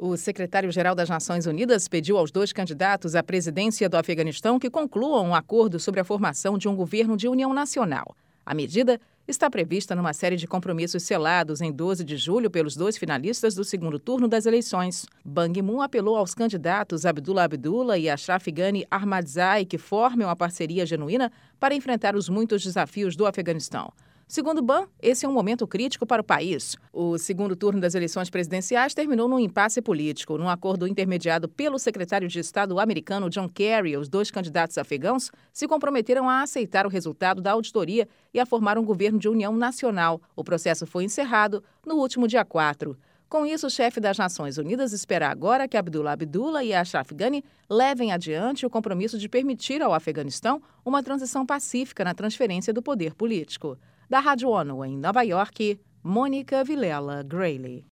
O secretário-geral das Nações Unidas pediu aos dois candidatos à presidência do Afeganistão que concluam um acordo sobre a formação de um governo de união nacional. A medida está prevista numa série de compromissos selados em 12 de julho pelos dois finalistas do segundo turno das eleições. Ban Ki-moon apelou aos candidatos Abdullah Abdullah e Ashraf Ghani Ahmadzai que formem uma parceria genuína para enfrentar os muitos desafios do Afeganistão. Segundo Ban, esse é um momento crítico para o país. O segundo turno das eleições presidenciais terminou num impasse político. Num acordo intermediado pelo secretário de Estado americano John Kerry, os dois candidatos afegãos se comprometeram a aceitar o resultado da auditoria e a formar um governo de união nacional. O processo foi encerrado no último dia 4. Com isso, o chefe das Nações Unidas espera agora que Abdullah Abdullah e Ashraf Ghani levem adiante o compromisso de permitir ao Afeganistão uma transição pacífica na transferência do poder político. Da Rádio ONU em Nova York, Mônica Vilela Grayley.